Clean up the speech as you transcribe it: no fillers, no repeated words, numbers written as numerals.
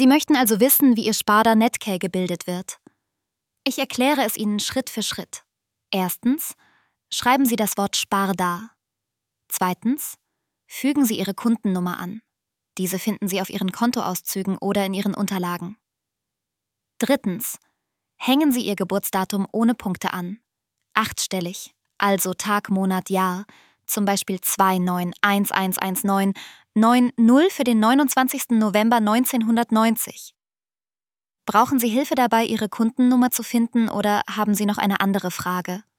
Sie möchten also wissen, wie Ihr Sparda Netcare gebildet wird. Ich erkläre es Ihnen Schritt für Schritt. Erstens, schreiben Sie das Wort Sparda. Zweitens, fügen Sie Ihre Kundennummer an. Diese finden Sie auf Ihren Kontoauszügen oder in Ihren Unterlagen. Drittens, hängen Sie Ihr Geburtsdatum ohne Punkte an. 8-stellig, also Tag, Monat, Jahr, zum Beispiel 291119 90 für den 29. November 1990. Brauchen Sie Hilfe dabei, Ihre Kundennummer zu finden oder haben Sie noch eine andere Frage?